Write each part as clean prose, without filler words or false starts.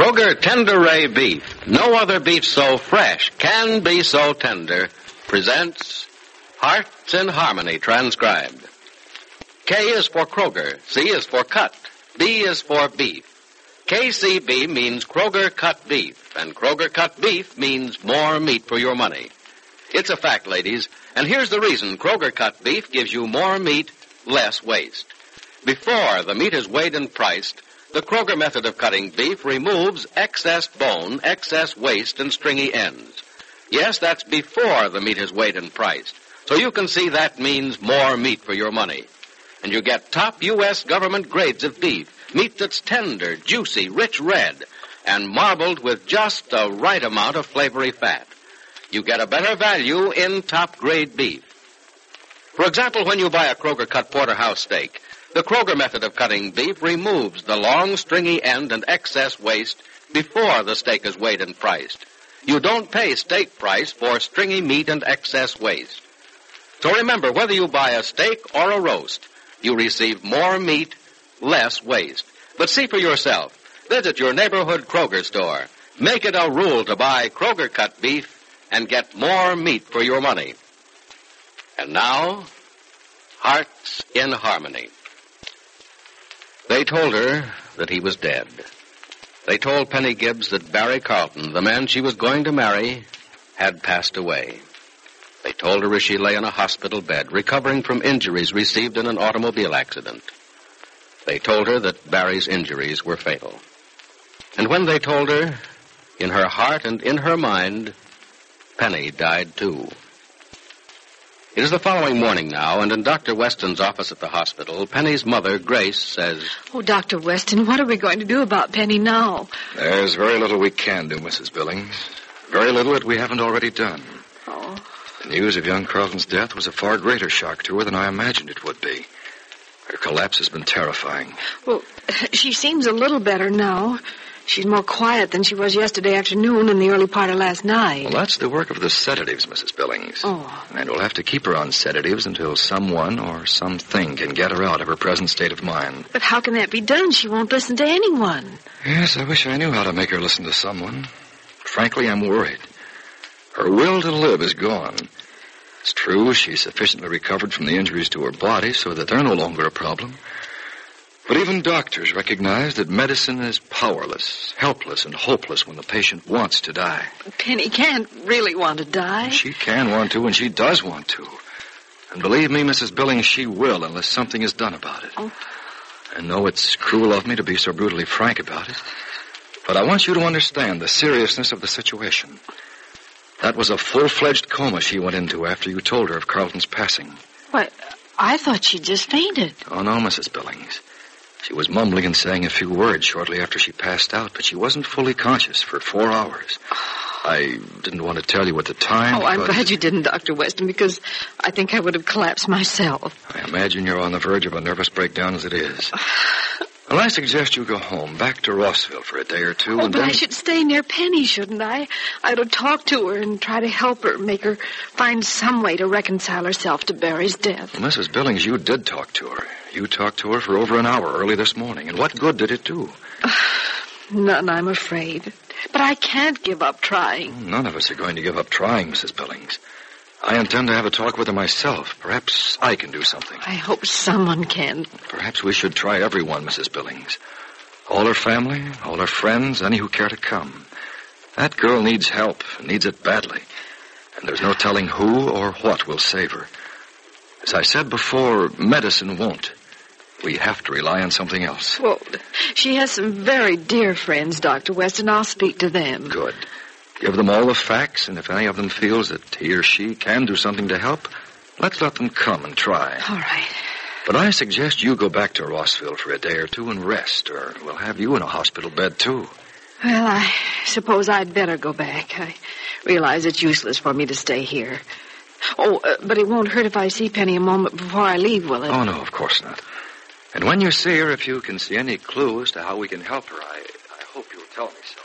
Kroger Tender Ray Beef, no other beef so fresh, can be so tender, presents Hearts in Harmony, transcribed. K is for Kroger, C is for cut, B is for beef. KCB means Kroger Cut Beef, and Kroger Cut Beef means more meat for your money. It's a fact, ladies, and here's the reason Kroger Cut Beef gives you more meat, less waste. Before the meat is weighed and priced, the Kroger method of cutting beef removes excess bone, excess waste, and stringy ends. Yes, that's before the meat is weighed and priced. So you can see that means more meat for your money. And you get top U.S. government grades of beef, meat that's tender, juicy, rich red, and marbled with just the right amount of flavory fat. You get a better value in top-grade beef. For example, when you buy a Kroger cut porterhouse steak, the Kroger method of cutting beef removes the long, stringy end and excess waste before the steak is weighed and priced. You don't pay steak price for stringy meat and excess waste. So remember, whether you buy a steak or a roast, you receive more meat, less waste. But see for yourself. Visit your neighborhood Kroger store. Make it a rule to buy Kroger cut beef and get more meat for your money. And now, Hearts in Harmony. They told her that he was dead. They told Penny Gibbs that Barry Carlton, the man she was going to marry, had passed away. They told her as she lay in a hospital bed, recovering from injuries received in an automobile accident. They told her that Barry's injuries were fatal. And when they told her, in her heart and in her mind, Penny died too. It is the following morning now, and in Dr. Weston's office at the hospital, Penny's mother, Grace, says, "Oh, Dr. Weston, what are we going to do about Penny now?" "There's very little we can do, Mrs. Billings. Very little that we haven't already done. Oh. The news of young Carlton's death was a far greater shock to her than I imagined it would be. Her collapse has been terrifying." Well, she seems a little better now. She's more quiet than she was yesterday afternoon and the early part of last night. Well, that's the work of the sedatives, Mrs. Billings. Oh. And we'll have to keep her on sedatives until someone or something can get her out of her present state of mind. But how can that be done? She won't listen to anyone. Yes, I wish I knew how to make her listen to someone. Frankly, I'm worried. Her will to live is gone. It's true, she's sufficiently recovered from the injuries to her body so that they're no longer a problem. But even doctors recognize that medicine is powerless, helpless, and hopeless when the patient wants to die. Penny can't really want to die. She can want to, and she does want to. And believe me, Mrs. Billings, she will unless something is done about it. Oh. I know it's cruel of me to be so brutally frank about it, but I want you to understand the seriousness of the situation. That was a full-fledged coma she went into after you told her of Carlton's passing. What? I thought she just fainted. Oh, no, Mrs. Billings. She was mumbling and saying a few words shortly after she passed out, but she wasn't fully conscious for 4 hours. I didn't want to tell you at the time. Oh, I'm glad you didn't, Dr. Weston, because I think I would have collapsed myself. I imagine you're on the verge of a nervous breakdown as it is. Well, I suggest you go home, back to Rossville for a day or two, Oh, and but then... I should stay near Penny, shouldn't I? I ought to talk to her and try to help her, make her find some way to reconcile herself to Barry's death. Well, Mrs. Billings, you did talk to her. You talked to her for over an hour early this morning, and what good did it do? None, I'm afraid. But I can't give up trying. None of us are going to give up trying, Mrs. Billings. I intend to have a talk with her myself. Perhaps I can do something. I hope someone can. Perhaps we should try everyone, Mrs. Billings. All her family, all her friends, any who care to come. That girl needs help, needs it badly. And there's no telling who or what will save her. As I said before, medicine won't. We have to rely on something else. Well, she has some very dear friends, Dr. Weston. I'll speak to them. Good. Give them all the facts, and if any of them feels that he or she can do something to help, let's let them come and try. All right. But I suggest you go back to Rossville for a day or two and rest, or we'll have you in a hospital bed, too. Well, I suppose I'd better go back. I realize it's useless for me to stay here. Oh, but it won't hurt if I see Penny a moment before I leave, will it? Oh, no, of course not. And when you see her, if you can see any clue as to how we can help her, I hope you'll tell me so.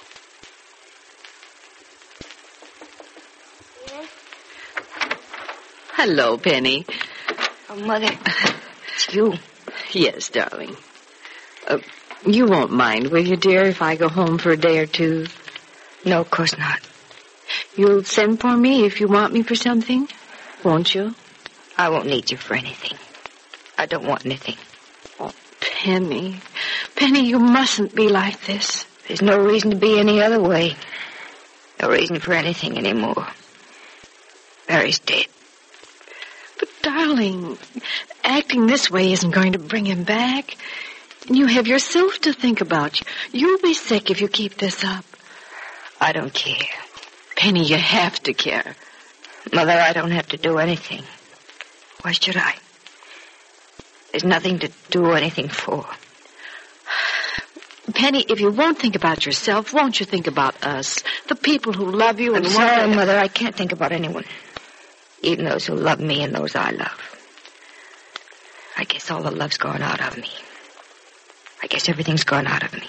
Yes? Hello, Penny. Oh, Mother, it's you. Yes, darling. You won't mind, will you, dear, if I go home for a day or two? No, of course not. You'll send for me if you want me for something, won't you? I won't need you for anything. I don't want anything. Oh, Penny. Penny, you mustn't be like this. There's no reason to be any other way. No reason for anything anymore. Barry's dead. But, darling, acting this way isn't going to bring him back. And you have yourself to think about. You'll be sick if you keep this up. I don't care. Penny, you have to care. Mother, I don't have to do anything. Why should I? There's nothing to do anything for. Penny, if you won't think about yourself, won't you think about us? The people who love you and I'm sorry, Mother, I can't think about anyone. Even those who love me and those I love. I guess all the love's gone out of me. I guess everything's gone out of me.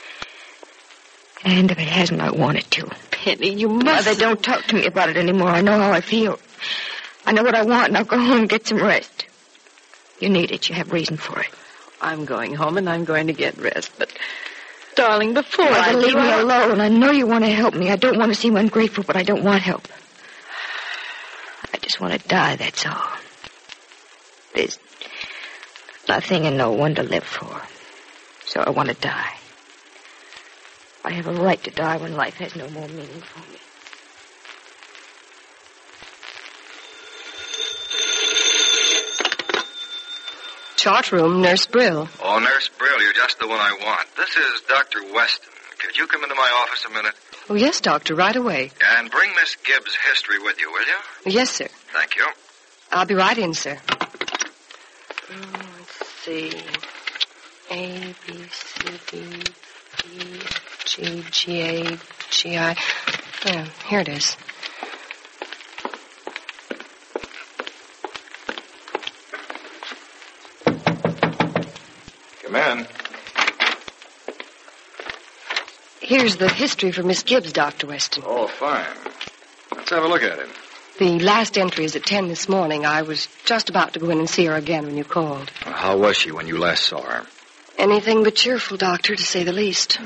And if it hasn't, I want it to. Penny, you must... Mother, don't talk to me about it anymore. I know how I feel. I know what I want, and I'll go home and get some rest. You need it. You have reason for it. I'm going home, and I'm going to get rest. But, darling, before Mother, leave me alone. I know you want to help me. I don't want to seem ungrateful, but I don't want help. I just want to die, that's all. There's nothing and no one to live for. So I want to die. I have a right to die when life has no more meaning for me. Chart room, Nurse Brill. Oh, Nurse Brill, you're just the one I want. This is Dr. Weston. Could you come into my office a minute? Oh, yes, Doctor, right away. And bring Miss Gibbs' history with you, will you? Yes, sir. Thank you. I'll be right in, sir. Let's see. A, B, C, D, E, G, G, A, G, I. Yeah, here it is. Come in. Here's the history for Miss Gibbs, Dr. Weston. Oh, fine. Let's have a look at it. The last entry is at 10 this morning. I was just about to go in and see her again when you called. Well, how was she when you last saw her? Anything but cheerful, Doctor, to say the least.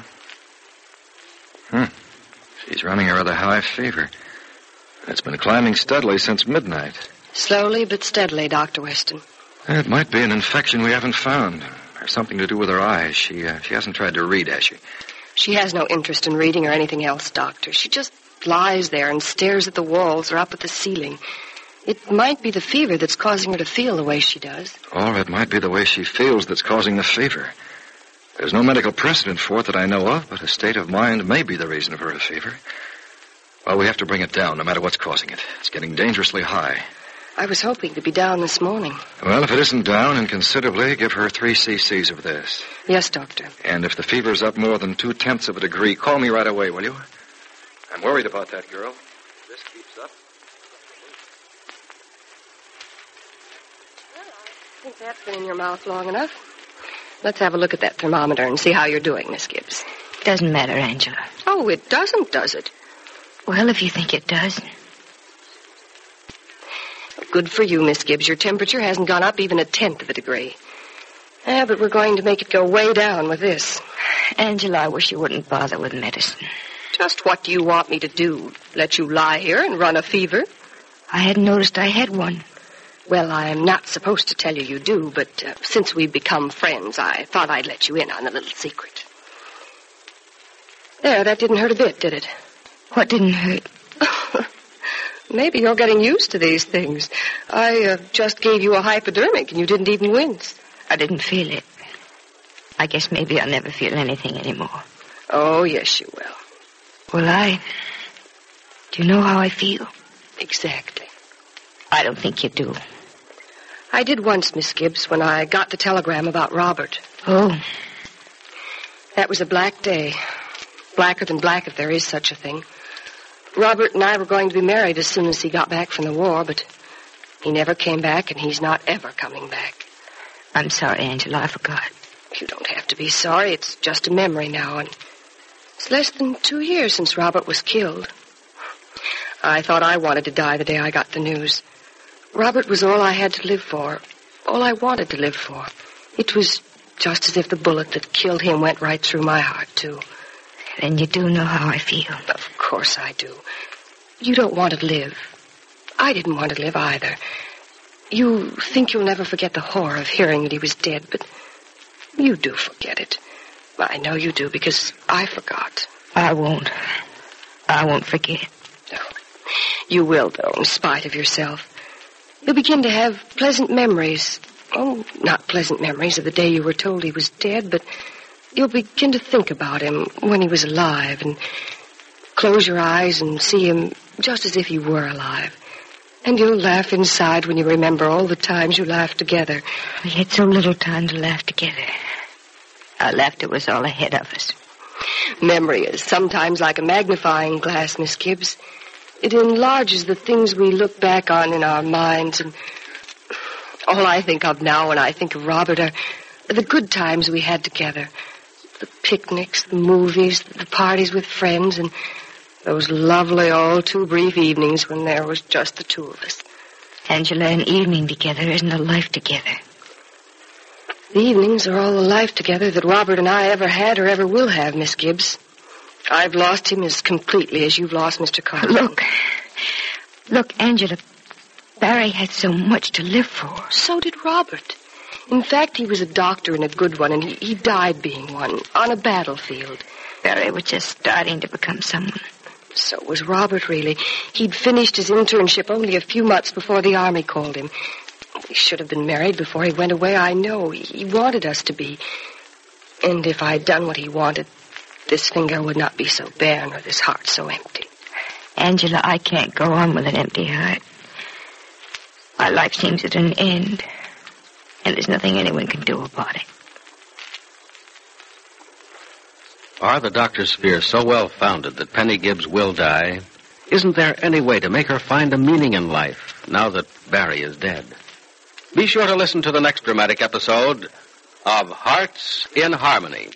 She's running a rather high fever. It's been climbing steadily since midnight. Slowly but steadily, Dr. Weston. It might be an infection we haven't found. Or something to do with her eyes. She hasn't tried to read, has she? She has no interest in reading or anything else, Doctor. She just lies there and stares at the walls or up at the ceiling. It might be the fever that's causing her to feel the way she does. Or it might be the way she feels that's causing the fever. There's no medical precedent for it that I know of, but a state of mind may be the reason for her fever. Well, we have to bring it down, no matter what's causing it. It's getting dangerously high. I was hoping to be down this morning. Well, if it isn't down inconsiderably, give her 3 cc's of this. Yes, Doctor. And if the fever's up more than 0.2 of a degree, call me right away, will you? I'm worried about that girl. If this keeps up... Well, I think that's been in your mouth long enough. Let's have a look at that thermometer and see how you're doing, Miss Gibbs. Doesn't matter, Angela. Oh, it doesn't, does it? Well, if you think it does. Good for you, Miss Gibbs. Your temperature hasn't gone up even 1/10 of a degree. Yeah, but we're going to make it go way down with this. Angela, I wish you wouldn't bother with medicine. Just what do you want me to do? Let you lie here and run a fever? I hadn't noticed I had one. Well, I'm not supposed to tell you do, but since we've become friends, I thought I'd let you in on a little secret. There, that didn't hurt a bit, did it? What didn't hurt? Maybe you're getting used to these things. I just gave you a hypodermic and you didn't even wince. I didn't feel it. I guess maybe I'll never feel anything anymore. Oh, yes, you will. Well, do you know how I feel? Exactly. I don't think you do. I did once, Miss Gibbs, when I got the telegram about Robert. Oh. That was a black day. Blacker than black, if there is such a thing. Robert and I were going to be married as soon as he got back from the war, but he never came back, and he's not ever coming back. I'm sorry, Angela. I forgot. You don't have to be sorry. It's just a memory now, and it's less than 2 years since Robert was killed. I thought I wanted to die the day I got the news. Robert was all I had to live for, all I wanted to live for. It was just as if the bullet that killed him went right through my heart, too. Then you do know how I feel. Of course I do. You don't want to live. I didn't want to live either. You think you'll never forget the horror of hearing that he was dead, but you do forget it. I know you do, because I forgot. I won't. I won't forget. No. You will, though, in spite of yourself. You'll begin to have pleasant memories. Oh, not pleasant memories of the day you were told he was dead, but you'll begin to think about him when he was alive and close your eyes and see him just as if he were alive. And you'll laugh inside when you remember all the times you laughed together. We had so little time to laugh together. Our laughter was all ahead of us. Memory is sometimes like a magnifying glass, Miss Gibbs. It enlarges the things we look back on in our minds, and all I think of now when I think of Robert are the good times we had together. The picnics, the movies, the parties with friends, and those lovely, all too brief evenings when there was just the two of us. Angela, an evening together isn't a life together. The evenings are all the life together that Robert and I ever had or ever will have, Miss Gibbs. I've lost him as completely as you've lost Mr. Carter. Look, Angela, Barry had so much to live for. So did Robert. In fact, he was a doctor and a good one, and he died being one on a battlefield. Barry was just starting to become someone. So was Robert, really. He'd finished his internship only a few months before the Army called him. We should have been married before he went away, I know. He wanted us to be. And if I'd done what he wanted, this finger would not be so bare nor this heart so empty. Angela, I can't go on with an empty heart. My life seems at an end, and there's nothing anyone can do about it. Are the doctor's fears so well-founded that Penny Gibbs will die? Isn't there any way to make her find a meaning in life now that Barry is dead? Be sure to listen to the next dramatic episode of Hearts in Harmony.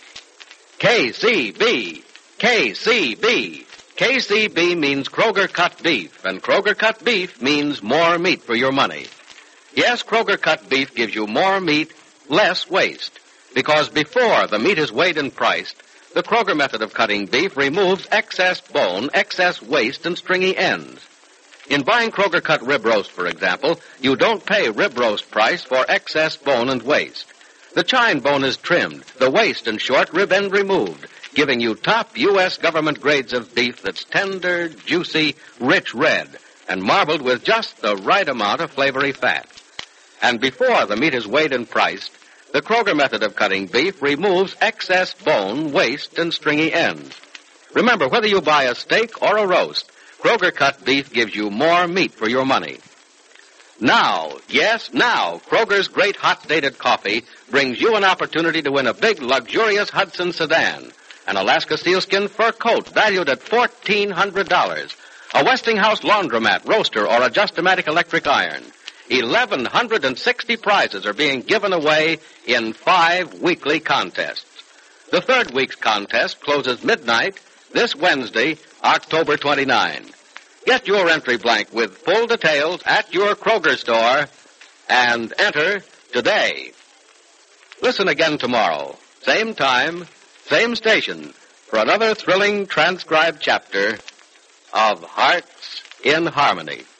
KCB. KCB. KCB means Kroger cut beef, and Kroger cut beef means more meat for your money. Yes, Kroger cut beef gives you more meat, less waste, because before the meat is weighed and priced, the Kroger method of cutting beef removes excess bone, excess waste, and stringy ends. In buying Kroger cut rib roast, for example, you don't pay rib roast price for excess bone and waste. The chine bone is trimmed, the waist and short rib end removed, giving you top U.S. government grades of beef that's tender, juicy, rich red, and marbled with just the right amount of flavory fat. And before the meat is weighed and priced, the Kroger method of cutting beef removes excess bone, waste, and stringy ends. Remember, whether you buy a steak or a roast, Kroger cut beef gives you more meat for your money. Now, yes, now, Kroger's great hot dated coffee brings you an opportunity to win a big, luxurious Hudson sedan, an Alaska sealskin fur coat valued at $1,400, a Westinghouse laundromat, roaster, or a Just-O-Matic electric iron. 1,160 prizes are being given away in 5 weekly contests. The third week's contest closes midnight this Wednesday, October 29. Get your entry blank with full details at your Kroger store and enter today. Listen again tomorrow, same time, same station, for another thrilling transcribed chapter of Hearts in Harmony.